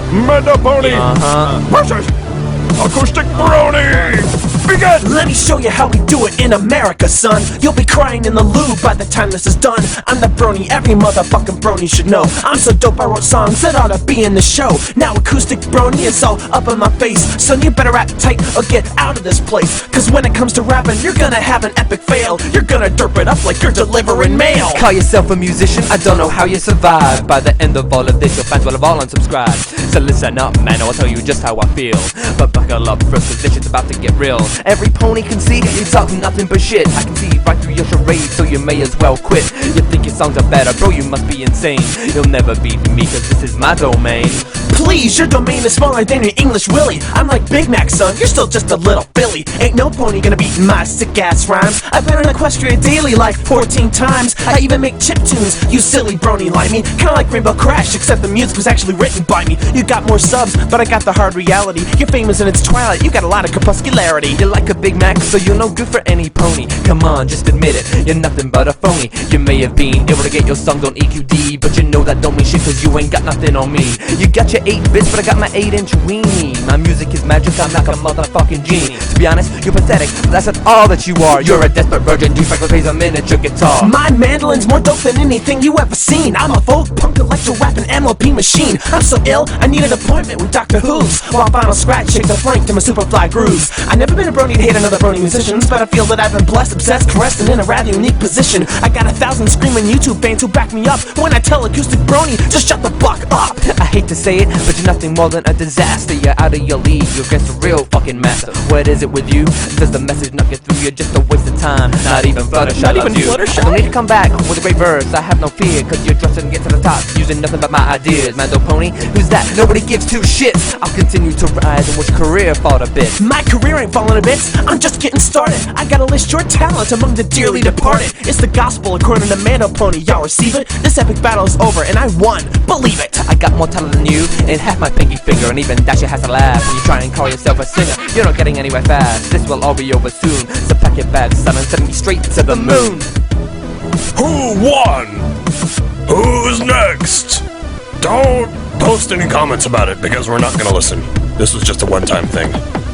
Mandapony versus Acoustic Brony. Begin! Let me show you how we do it in America, son. You'll be crying in the loo by the time this is done. I'm the brony every motherfucking brony should know. I'm so dope I wrote songs that ought to be in the show. Now Acoustic Brony is all up in my face. Son, you better act tight or get out of this place. Cause when it comes to rapping, you're gonna have an epic fail. You're gonna derp it up like you're delivering mail. Call yourself a musician? I don't know how you survive. By the end of all of this, your fans will have all unsubscribed. So listen up, man, I'll tell you just how I feel. But buckle up first, cause this shit's about to get real. Every pony can see you talk nothing but shit. I can see right through your charade, so you may as well quit. You think your songs are better, bro, you must be insane. You'll never beat me, cause this is my domain. Please, your domain is smaller than your English Willie. I'm like Big Mac, son, you're still just a little Billy. Ain't no pony gonna beat my sick-ass rhymes. I've been in Equestria daily like 14 times. I even make chip tunes, you silly brony like me. Kinda like Rainbow Crash, except the music was actually written by me. You got more subs, but I got the hard reality. You're famous in its twilight, you got a lot of crepuscularity. You're like a Big Mac, so you're no good for any pony. Come on, just admit it, you're nothing but a phony. You may have been able to get your songs on EQD, but you know that don't mean shit cause you ain't got nothing on me. You got your 8 bits, but I got my 8-inch weenie. My music is magic, I'm like a motherfucking genie. To be honest, you're pathetic, but that's not all that you are. You're a desperate virgin defect that plays a miniature guitar. My mandolin's more dope than anything you ever seen. I'm a folk punk electro rapping MLP machine. I'm so ill, I need an appointment with Dr. Who's, while Final Scratch shakes a flank to my superfly grooves. I've never been a brony to hate another brony musicians, but I feel that I've been blessed, obsessed, caressed, and in a rather unique position. I got 1,000 screaming YouTube fans who back me up when I tell Acoustic Brony, just shut the fuck up. I hate to say it, but you're nothing more than a disaster. You're out of your league, you're against a real fucking master. What is it with you? Does the message not get through? You're just a waste of time. Not even Fluttershy. Not even you. Fluttershy? Don't need to come back with a great verse. I have no fear, cause you're dressed and get to the top using nothing but my ideas. Mando Pony, who's that? Nobody gives two shits. I'll continue to rise and watch career fall to bits. My career ain't falling to bits, I'm just getting started. I gotta list your talent among the dearly departed. It's the gospel according to Mando Pony, y'all receive it? This epic battle is over and I won, believe it. I got more talent than you and half my pinky finger, and even Dasher has to laugh when you try and call yourself a singer. You're not getting anywhere fast, this will all be over soon. So pack your bags, son, and send me straight to the moon. Who won? Who's next? Don't post any comments about it because we're not gonna listen. This was just a one-time thing.